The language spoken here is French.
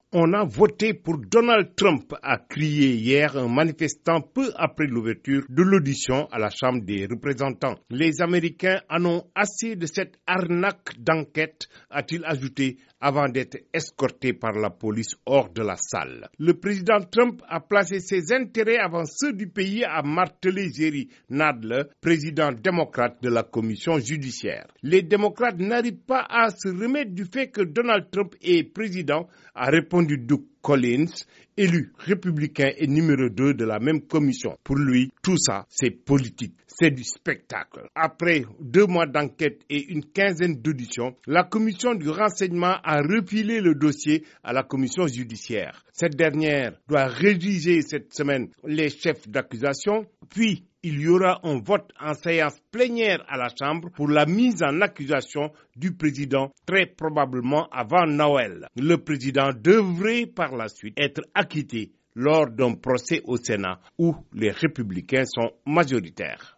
On a voté pour Donald Trump, a crié hier un manifestant peu après l'ouverture de l'audition à la Chambre des représentants. Les Américains en ont assez de cette arnaque d'enquête, a-t-il ajouté, avant d'être escorté par la police hors de la salle. Le président Trump a placé ses intérêts avant ceux du pays, a martelé Jerry Nadler, président démocrate de la commission judiciaire. Les démocrates n'arrivent pas à se remettre du fait que Donald Trump est président, a répondu Doug Collins, élu républicain et numéro 2 de la même commission. Pour lui, tout ça, c'est politique, c'est du spectacle. Après 2 mois d'enquête et une quinzaine d'auditions, la commission du renseignement a refilé le dossier à la commission judiciaire. Cette dernière doit rédiger cette semaine les chefs d'accusation, puis il y aura un vote en séance plénière à la Chambre pour la mise en accusation du président, très probablement avant Noël. Le président devrait par la suite être acquitté lors d'un procès au Sénat où les républicains sont majoritaires.